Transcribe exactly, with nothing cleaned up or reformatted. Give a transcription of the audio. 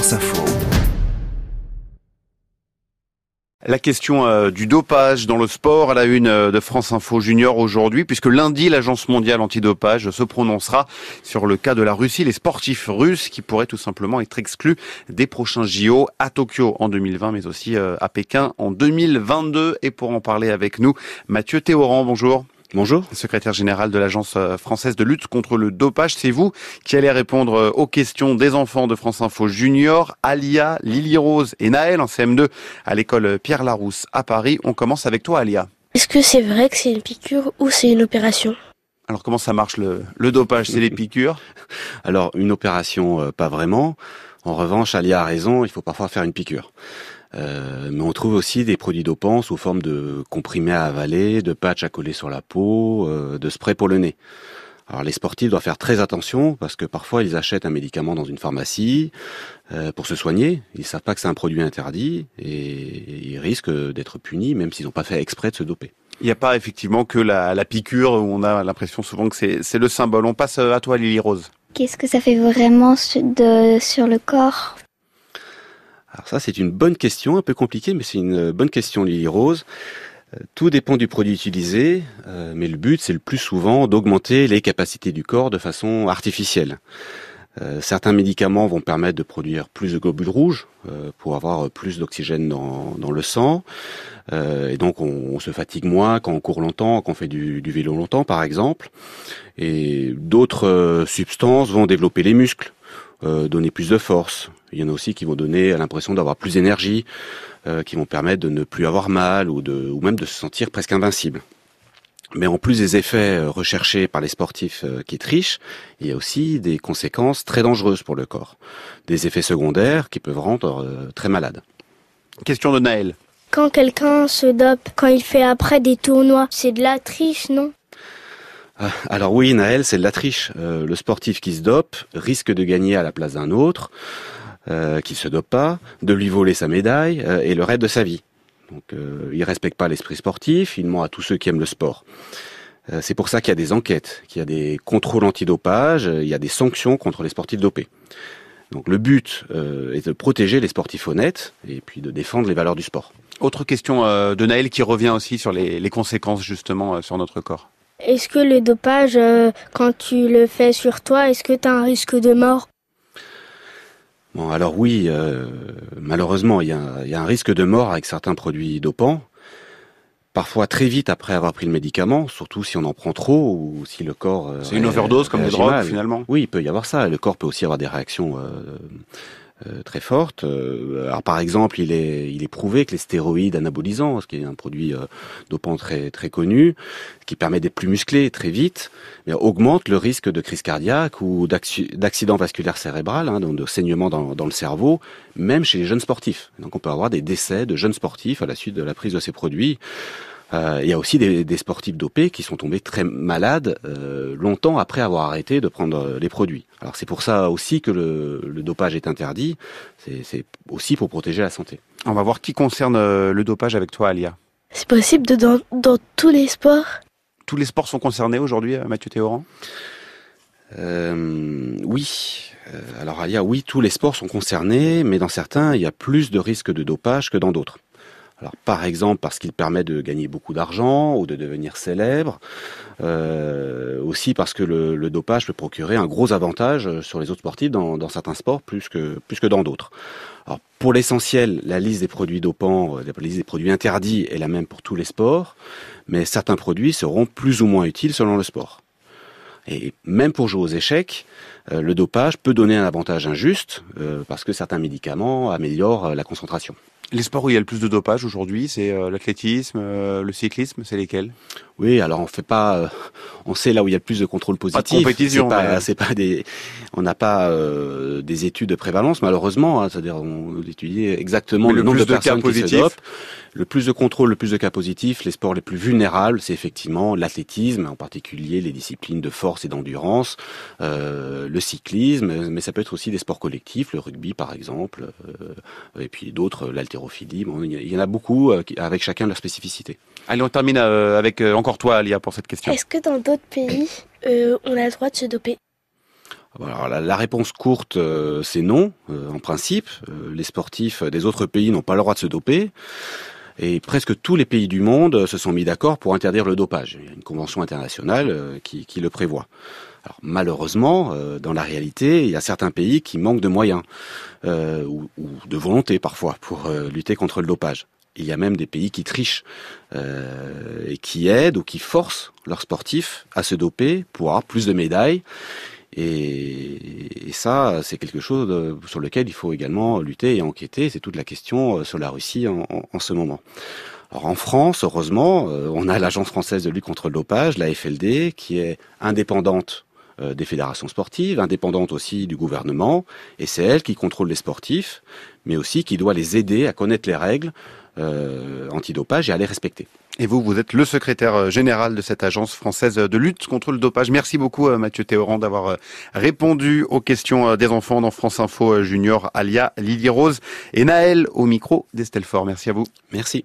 France Info. La question euh, du dopage dans le sport à la une euh, de France Info Junior aujourd'hui, puisque lundi, l'Agence mondiale antidopage se prononcera sur le cas de la Russie, les sportifs russes qui pourraient tout simplement être exclus des prochains J O à Tokyo en deux mille vingt, mais aussi euh, à Pékin en deux mille vingt-deux. Et pour en parler avec nous, Mathieu Théoran, bonjour. Bonjour. Secrétaire général de l'Agence française de lutte contre le dopage. C'est vous qui allez répondre aux questions des enfants de France Info Junior. Alia, Lily Rose et Naël en C M deux à l'école Pierre Larousse à Paris. On commence avec toi, Alia. Est-ce que c'est vrai que c'est une piqûre ou c'est une opération ? Alors comment ça marche le, le dopage ? C'est les piqûres ? Alors une opération, euh, pas vraiment. En revanche, Alia a raison, il faut parfois faire une piqûre. Euh, mais on trouve aussi des produits dopants sous forme de comprimés à avaler, de patchs à coller sur la peau, euh, de spray pour le nez. Alors les sportifs doivent faire très attention parce que parfois ils achètent un médicament dans une pharmacie euh, pour se soigner. Ils savent pas que c'est un produit interdit et ils risquent d'être punis même s'ils n'ont pas fait exprès de se doper. Il n'y a pas effectivement que la, la piqûre où on a l'impression souvent que c'est, c'est le symbole. On passe à toi, Lily Rose. Qu'est-ce que ça fait vraiment de, sur le corps ? Alors ça, c'est une bonne question, un peu compliquée, mais c'est une bonne question, Lily Rose. Euh, tout dépend du produit utilisé, euh, mais le but, c'est le plus souvent d'augmenter les capacités du corps de façon artificielle. Euh, certains médicaments vont permettre de produire plus de globules rouges euh, pour avoir plus d'oxygène dans, dans le sang. Euh, et donc, on, on se fatigue moins quand on court longtemps, quand on fait du, du vélo longtemps, par exemple. Et d'autres euh, substances vont développer les muscles, euh, donner plus de force. Il y en a aussi qui vont donner l'impression d'avoir plus d'énergie, euh, qui vont permettre de ne plus avoir mal ou, de, ou même de se sentir presque invincible. Mais en plus des effets recherchés par les sportifs qui trichent, il y a aussi des conséquences très dangereuses pour le corps. Des effets secondaires qui peuvent rendre euh, très malade. Question de Naël. Quand quelqu'un se dope, quand il fait après des tournois, c'est de la triche, non ? Alors oui, Naël, c'est de la triche. Euh, le sportif qui se dope risque de gagner à la place d'un autre, euh, qui se dope pas, de lui voler sa médaille euh, et le reste de sa vie. Donc, euh, il respecte pas l'esprit sportif, il ment à tous ceux qui aiment le sport. Euh, c'est pour ça qu'il y a des enquêtes, qu'il y a des contrôles antidopage, euh, il y a des sanctions contre les sportifs dopés. Donc, le but euh, est de protéger les sportifs honnêtes et puis de défendre les valeurs du sport. Autre question euh, de Naël qui revient aussi sur les, les conséquences justement euh, sur notre corps. Est-ce que le dopage, euh, quand tu le fais sur toi, est-ce que tu as un risque de mort ? Bon, alors oui, euh, malheureusement, il y, a, il y a un risque de mort avec certains produits dopants. Parfois très vite après avoir pris le médicament, surtout si on en prend trop ou si le corps... Euh, C'est une overdose comme les drogues mal. Finalement. Oui, il peut y avoir ça. Le corps peut aussi avoir des réactions... Euh, Euh, très forte. Euh, alors par exemple, il est il est prouvé que les stéroïdes anabolisants, ce qui est un produit euh, dopant très très connu, qui permet d'être plus musclé très vite, mais augmente le risque de crise cardiaque ou d'accident vasculaire cérébral, hein, donc de saignement dans, dans le cerveau, même chez les jeunes sportifs. Donc on peut avoir des décès de jeunes sportifs à la suite de la prise de ces produits. Euh, il y a aussi des, des sportifs dopés qui sont tombés très malades euh, longtemps après avoir arrêté de prendre les produits. Alors c'est pour ça aussi que le, le dopage est interdit, c'est, c'est aussi pour protéger la santé. On va voir qui concerne euh, le dopage avec toi, Alia. C'est possible de dans, dans tous les sports ? Tous les sports sont concernés aujourd'hui, Mathieu Théoran ? euh, Oui. Euh, alors Alia, oui, tous les sports sont concernés, mais dans certains, il y a plus de risques de dopage que dans d'autres. Alors, par exemple, parce qu'il permet de gagner beaucoup d'argent ou de devenir célèbre. Euh, aussi parce que le, le dopage peut procurer un gros avantage sur les autres sportifs dans, dans certains sports plus que, plus que dans d'autres. Alors, pour l'essentiel, la liste des produits dopants, la liste des produits interdits est la même pour tous les sports, mais certains produits seront plus ou moins utiles selon le sport. Et même pour jouer aux échecs, euh, le dopage peut donner un avantage injuste euh, parce que certains médicaments améliorent euh, la concentration. Les sports où il y a le plus de dopage aujourd'hui, c'est euh, l'athlétisme, euh, le cyclisme, c'est lesquels ? Oui, alors on fait pas, euh, on sait là où il y a le plus de contrôle positif. Pas de compétition. C'est pas, mais... c'est pas des, on n'a pas euh, des études de prévalence malheureusement. Hein, c'est-à-dire on étudie exactement mais le, le nombre plus de, de personnes cas qui se positifs. dopent. Le plus de contrôle, le plus de cas positifs, les sports les plus vulnérables, c'est effectivement l'athlétisme, en particulier les disciplines de force et d'endurance, euh, le cyclisme, mais ça peut être aussi des sports collectifs, le rugby par exemple, euh, et puis d'autres, l'haltérophilie. Bon, il y en a beaucoup euh, avec chacun leur spécificité. Allez, on termine euh, avec euh, encore toi, Alia, pour cette question. Est-ce que dans d'autres pays, euh, on a le droit de se doper ? Alors, la, la réponse courte, euh, c'est non, euh, en principe. Euh, les sportifs des autres pays n'ont pas le droit de se doper. Et presque tous les pays du monde se sont mis d'accord pour interdire le dopage. Il y a une convention internationale euh, qui, qui le prévoit. Alors, malheureusement, euh, dans la réalité, il y a certains pays qui manquent de moyens euh, ou, ou de volonté parfois pour euh, lutter contre le dopage. Il y a même des pays qui trichent euh, et qui aident ou qui forcent leurs sportifs à se doper pour avoir plus de médailles. Et, et ça, c'est quelque chose sur lequel il faut également lutter et enquêter. C'est toute la question sur la Russie en, en, en ce moment. Alors en France, heureusement, on a l'Agence française de lutte contre le dopage, la F L D, qui est indépendante des fédérations sportives, indépendante aussi du gouvernement, et c'est elle qui contrôle les sportifs, mais aussi qui doit les aider à connaître les règles euh, antidopage et à les respecter. Et vous, vous êtes le secrétaire général de cette agence française de lutte contre le dopage. Merci beaucoup Mathieu Théoran d'avoir répondu aux questions des enfants dans France Info Junior, Alia, Lily Rose et Naël au micro d'Estelle Faure. Merci à vous. Merci.